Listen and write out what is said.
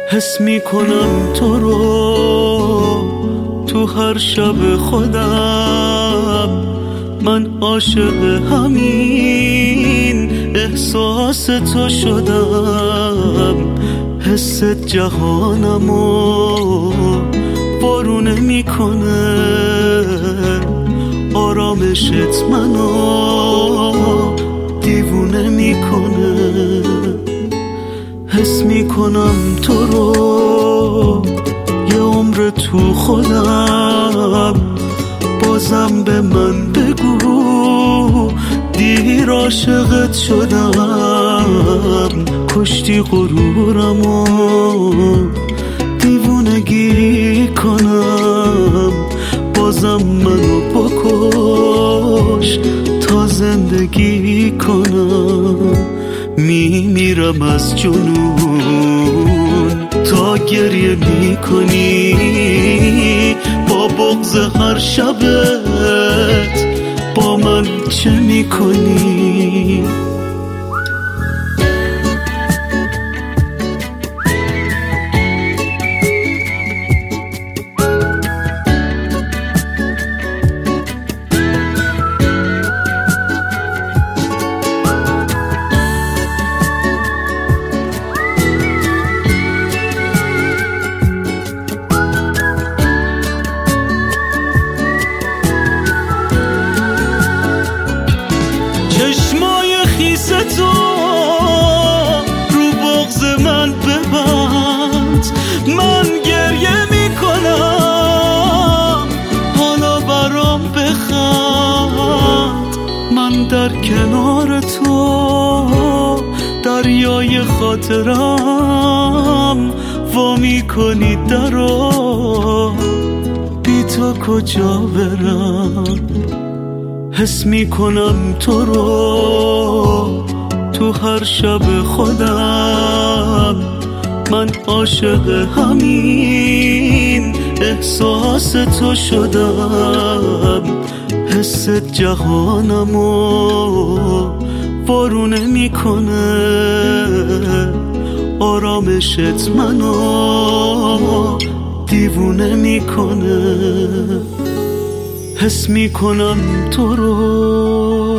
حس میکنم تو رو تو هر شب خودم، من عاشق همین احساس تو شدم. حست جهانمو بارونه میکنه، آرامشت منو دیوونه میکنه. حس میکنم تو رو یه عمر تو خودم، بازم به من بگو دیر عاشقت شدم. کشتی غرورمو دیوونگی کنم، بازم منو بکش تا زندگی کنم. میمیرم از جنون تا گریه میکنی، با بغض هر شبت با من چه میکنی؟ چشمای خیس تو رو بغض من ببند، من گریه میکنم حالا برام بخند. من در کنار تو دریای خاطرم، وا میکنی درو بی تو کجا برم؟ حس میکنم تو رو تو هر شب خودم، من عاشق همین احساس تو شدم. حست جهانمو بارونه میکنه، آرامشت منو دیوونه میکنه. حس میکنم تو رو